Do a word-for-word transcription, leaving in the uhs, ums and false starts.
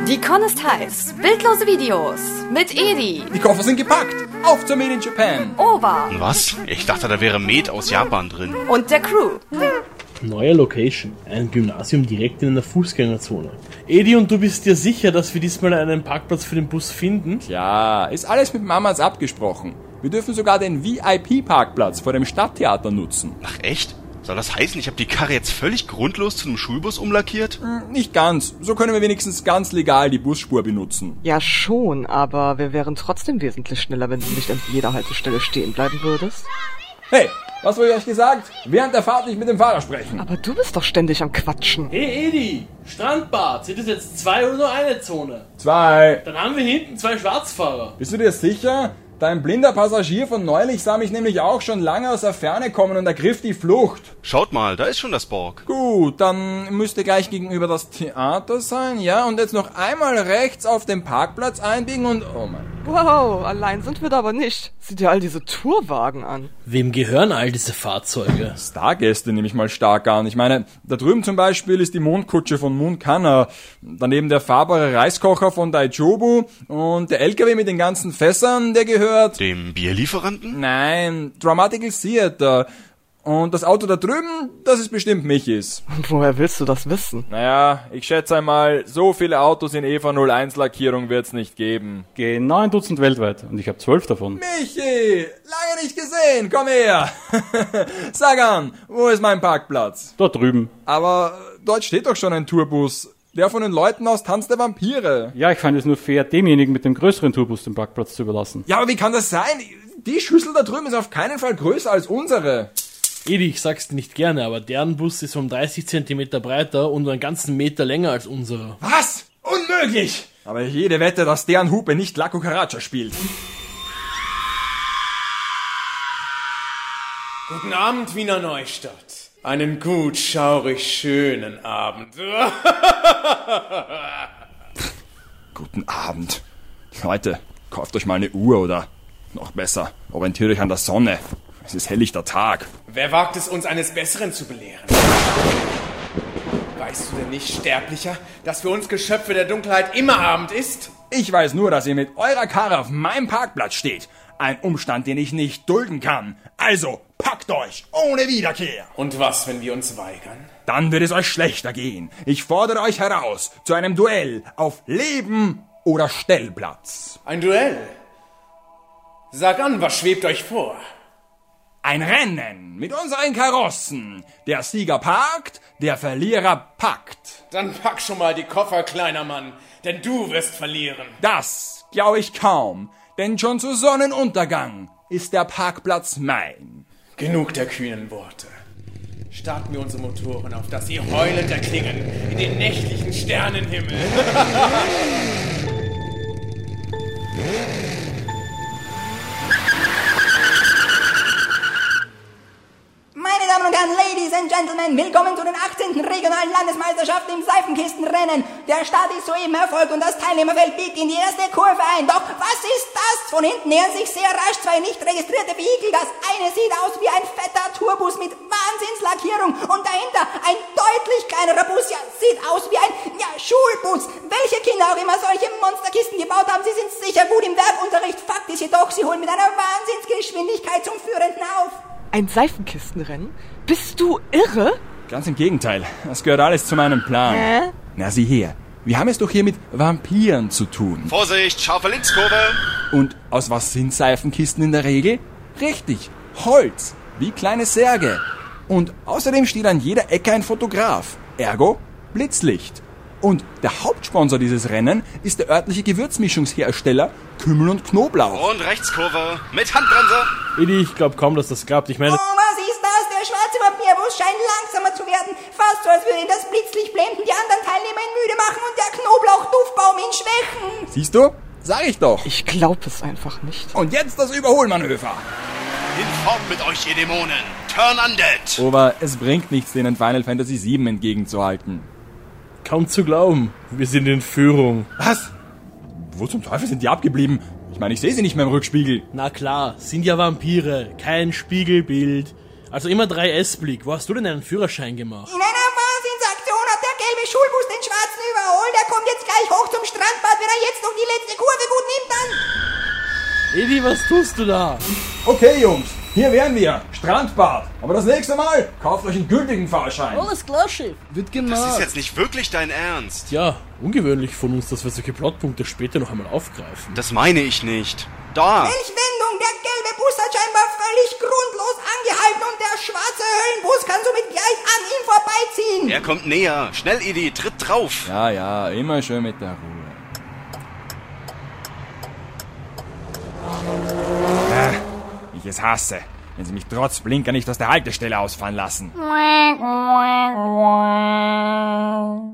Die Con ist heiß. Bildlose Videos mit Edi. Die Koffer sind gepackt. Auf zur Made in Japan. Ober. Was? Ich dachte, da wäre Med aus Japan drin. Und der Crew. Neue Location. Ein Gymnasium direkt in einer Fußgängerzone. Edi, und du bist dir sicher, dass wir diesmal einen Parkplatz für den Bus finden? Ja, ist alles mit Mamas abgesprochen. Wir dürfen sogar den V I P-Parkplatz vor dem Stadttheater nutzen. Ach echt? Soll das heißen, ich habe die Karre jetzt völlig grundlos zu einem Schulbus umlackiert? Hm, nicht ganz. So können wir wenigstens ganz legal die Busspur benutzen. Ja schon, aber wir wären trotzdem wesentlich schneller, wenn du nicht an jeder Haltestelle stehen bleiben würdest. Hey, was wurde euch gesagt? Während der Fahrt nicht mit dem Fahrer sprechen. Aber du bist doch ständig am Quatschen. Hey Edi, Strandbad, sind das jetzt zwei oder nur eine Zone? Zwei. Dann haben wir hinten zwei Schwarzfahrer. Bist du dir sicher? Dein blinder Passagier von neulich sah mich nämlich auch schon lange aus der Ferne kommen und ergriff die Flucht. Schaut mal, da ist schon das Borg. Gut, dann müsste gleich gegenüber das Theater sein, ja? Und jetzt noch einmal rechts auf den Parkplatz einbiegen und... Oh mein Gott. Wow, allein sind wir da aber nicht. Sieh dir all diese Tourwagen an. Wem gehören all diese Fahrzeuge? Stargäste nehme ich mal stark an. Ich meine, da drüben zum Beispiel ist die Mondkutsche von Moon Kanna, daneben der fahrbare Reiskocher von Daijobu und der L K W mit den ganzen Fässern, der gehört... Dem Bierlieferanten? Nein, Dramatical Theater. Und das Auto da drüben, das ist bestimmt Michis. Woher willst du das wissen? Naja, ich schätze einmal, so viele Autos in E V null eins Lackierung wird's nicht geben. Genau ein Dutzend weltweit und ich habe zwölf davon. Michi, lange nicht gesehen, komm her. Sag an, wo ist mein Parkplatz? Dort drüben. Aber dort steht doch schon ein Tourbus. Der von den Leuten aus Tanz der Vampire. Ja, ich fand es nur fair, demjenigen mit dem größeren Tourbus den Parkplatz zu überlassen. Ja, aber wie kann das sein? Die Schüssel da drüben ist auf keinen Fall größer als unsere. Edi, ich sag's dir nicht gerne, aber deren Bus ist um dreißig Zentimeter breiter und einen ganzen Meter länger als unserer. Was? Unmöglich! Aber jede Wette, dass deren Hupe nicht La Cucaracha spielt. Guten Abend, Wiener Neustadt. Einen gut schaurig schönen Abend. Guten Abend. Leute, kauft euch mal eine Uhr oder noch besser, orientiert euch an der Sonne. Es ist helllichter Tag. Wer wagt es, uns eines Besseren zu belehren? Weißt du denn nicht, Sterblicher, dass für uns Geschöpfe der Dunkelheit immer Abend ist? Ich weiß nur, dass ihr mit eurer Karre auf meinem Parkplatz steht. Ein Umstand, den ich nicht dulden kann. Also, packt euch, ohne Wiederkehr. Und was, wenn wir uns weigern? Dann wird es euch schlechter gehen. Ich fordere euch heraus zu einem Duell auf Leben oder Stellplatz. Ein Duell? Sag an, was schwebt euch vor? Ein Rennen mit unseren Karossen. Der Sieger parkt, der Verlierer packt. Dann pack schon mal die Koffer, kleiner Mann, denn du wirst verlieren. Das glaube ich kaum, denn schon zu Sonnenuntergang ist der Parkplatz mein. Genug der kühnen Worte. Starten wir unsere Motoren, auf dass sie heulend erklingen in den nächtlichen Sternenhimmel. Meine Damen und Herren, Ladies and Gentlemen, willkommen zu den achtzehnten regionalen Landesmeisterschaften im Seifenkistenrennen. Der Start ist soeben erfolgt und das Teilnehmerfeld biegt in die erste Kurve ein. Doch was ist das? Von hinten nähern sich sehr rasch zwei nicht registrierte Vehikel. Das eine sieht aus wie ein fetter Tourbus mit Wahnsinnslackierung und dahinter ein deutlich kleinerer Bus. Ja, sieht aus wie ein ja, Schulbus. Welche Kinder auch immer solche Monsterkisten gebaut haben, sie sind sicher gut im Werkunterricht. Fakt ist jedoch, sie holen mit einer Wahnsinnsgeschwindigkeit zum Führenden auf. Ein Seifenkistenrennen? Bist du irre? Ganz im Gegenteil, das gehört alles zu meinem Plan. Hä? Na, sieh her, wir haben es doch hier mit Vampiren zu tun. Vorsicht, scharfe Linkskurve. Und aus was sind Seifenkisten in der Regel? Richtig, Holz, wie kleine Särge. Und außerdem steht an jeder Ecke ein Fotograf, ergo Blitzlicht. Und der Hauptsponsor dieses Rennen ist der örtliche Gewürzmischungshersteller Kümmel und Knoblauch. Und Rechtskurve mit Handbremse. Edi, ich glaube kaum, dass das klappt. Ich meine... Oh, was ist das? Der schwarze Vampirbus scheint langsamer zu werden. Fast so, als würde ihn das Blitzlicht blenden, die anderen Teilnehmer ihn müde machen und der Knoblauchduftbaum ihn schwächen. Siehst du? Sag ich doch. Ich glaube es einfach nicht. Und jetzt das Überholmanöver. Hinfort mit euch, ihr Dämonen. Turn undead. Aber es bringt nichts, denen Final Fantasy sieben entgegenzuhalten. Kaum zu glauben. Wir sind in Führung. Was? Wo zum Teufel sind die abgeblieben? Ich meine, ich sehe sie nicht mehr im Rückspiegel. Na klar, sind ja Vampire. Kein Spiegelbild. Also immer drei S-Blick. Wo hast du denn einen Führerschein gemacht? In einer Wahnsinnsaktion hat der gelbe Schulbus den schwarzen überholt. Er kommt kommt jetzt gleich hoch zum Strandbad. Wenn er jetzt noch die letzte Kurve gut nimmt, dann... Edi, was tust du da? Okay, Jungs, hier wären wir. Strandbad. Aber das nächste Mal kauft euch einen gültigen Fahrschein. Alles klar, Chef. Wird gemacht. Das ist jetzt nicht wirklich dein Ernst. Ja, ungewöhnlich von uns, dass wir solche Plotpunkte später noch einmal aufgreifen. Das meine ich nicht. Da. Welch Wendung! Der gelbe Bus hat scheinbar völlig grundlos angehalten und der schwarze Höllenbus kann somit gleich an ihm vorbeiziehen. Er kommt näher. Schnell, Edi, tritt drauf. Ja, ja, immer schön mit der Ruhe. Ah, ich es hasse, wenn sie mich trotz Blinker nicht aus der Haltestelle ausfahren lassen.